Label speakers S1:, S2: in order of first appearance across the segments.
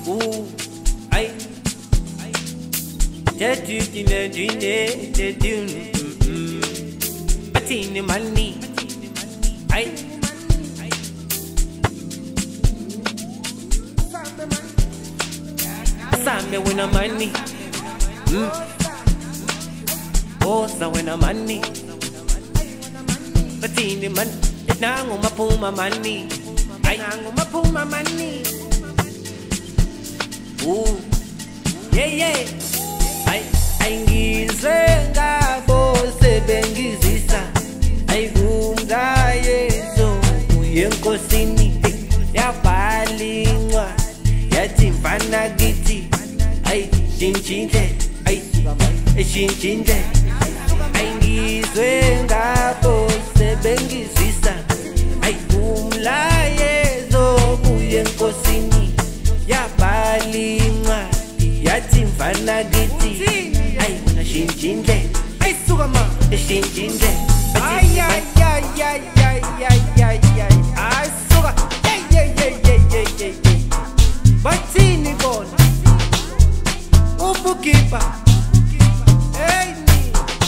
S1: Ooh, ay, Batini money, ay, Sambe when I'm money, Bosa when I'm money, Batini man, nango mapuma money, ay, nango mapuma money. Ooh, yeah, ay ngizwe ngabo sebengizisa, ay kumlayezo uyenkosini yabalingwa yathi mfana kithi, ay shintshile, ay shintshile, ay ngizwe ngabo sebengizisa, ay kumlayezo uyenkosini yabalingwa yathi mfana kithi, ay wena shintshile, ay suka ma shintshile, ay suka bathini bona ubukipa hey ni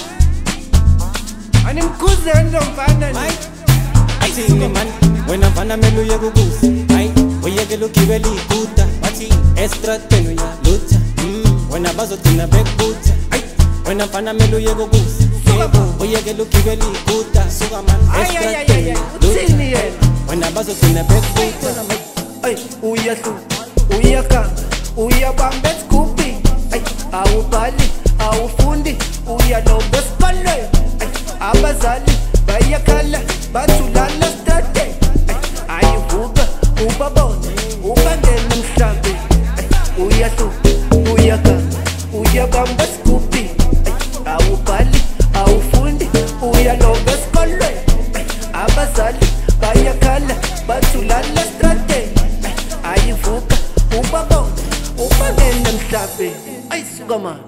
S1: animkhuze ndombana ni
S2: athini man wena mfana melu yekukusa ay uyeke lokibela iguta bathi estrateno ya lutha wena bazogcina bekutha ay wena mfana melu yekukusa uyeke lokibela iguta suka man estrateno ya
S1: uthini yena
S2: wena bazogcina bekutha
S1: ay uyahlu uyaka uyabamba eskupi, ay awubhali awufundi uyalomba esikolweni, ay abazali bayakhala bathulala strate, ay ayivuka ubabone ubangena mhlambi, ay uyahlu uyaka uyabamba eskupi, ay awubhali awufundi uyalomba esikolweni, ay abazali bayakhala bathulala strate, ayivuka ubabone ubangena mhlambi, ay suka ma.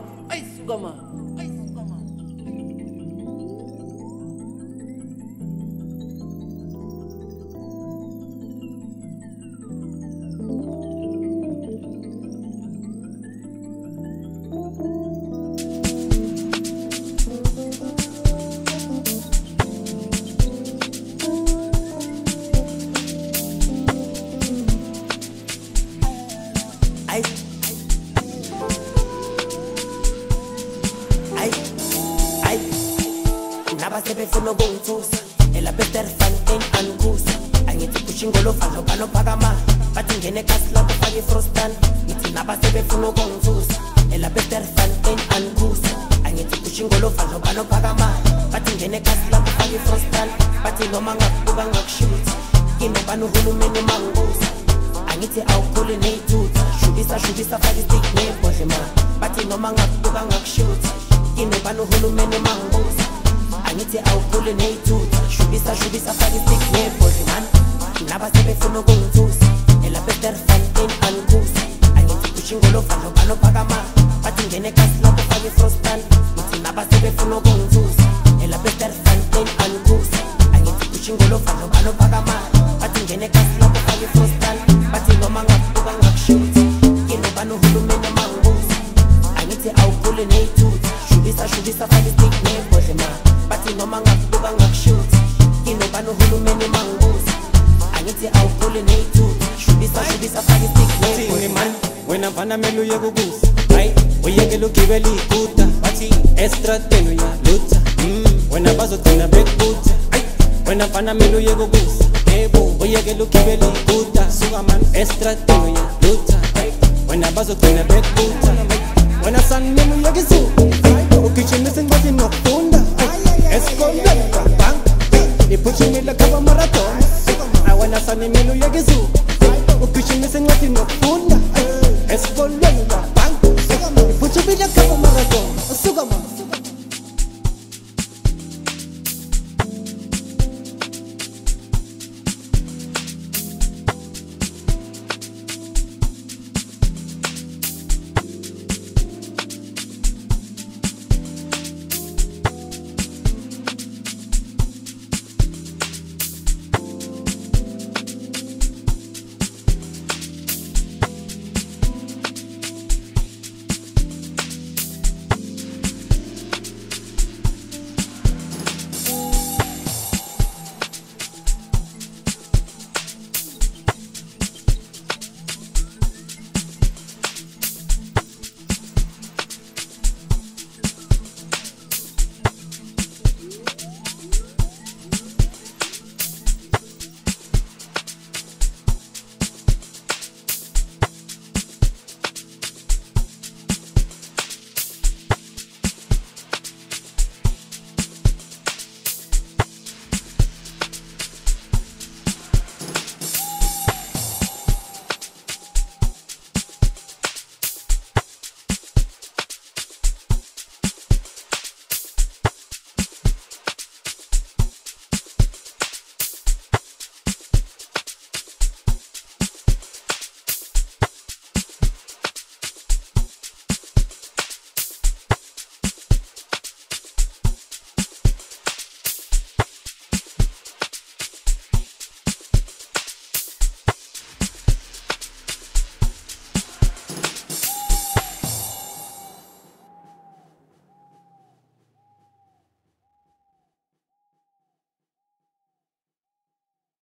S2: Naba sebefuna ukungithusa elabester fan ankusa angithi kushingolo falo banophakama bathi ngene ekhasi lakho fake ifrostan ngithi naba sebefuna ukungithusa elabester fan ankusa angithi kushingolo falo banophakama bathi ngene ekhasi lakho fake ifrostan bathi noma ngakubuka ngakushuthi kino banohulumeni mangusa angithi awukhule neyithutha shubisa fake stick nebhodle ma bathi noma ngakubuka ngakushuthi kino banohulumeni mangusa angithi awukhule neyithutha shubisa fake stick nebhodle man naba sebefuna ukungithusa elabester fan ankusa angithi kushingolo falo banophakama bathi ngene ekhasi lakho fake ifrostan ngithi naba sebefuna ukungithusa elabester fan ankusa angithi kushingolo falo banophakama bathi ngene ekhasi lakho fake ifrostan bathi noma ngakubuka ngakushuthi kino banohulumeni mangusa angithi awukhule neyithutha shubisa fake stick nebhodle man bathi noma ngakubuka ngakushuthi kino banohulumeni mangusa angithi awukhule neyithutha shubisa fake stick nebhodle man wena mfana melu yekukusa ay uyeke lokibela iguta bathi estrateno ya lutha wena bazogcina bekutha ay wena mfana melu yekukusa yebo uyeke lokibela iguta suka man estrateno ya lutha ay wena bazogcina bekutha wena san melu yekizuka ukijimisa ngwathi nokufunda esikolweni bang iphushimile khaba marathon wena san melu yekizuka ukijimisa ngwathi nokufunda esikolweni bang iphushimile khaba marathon suka man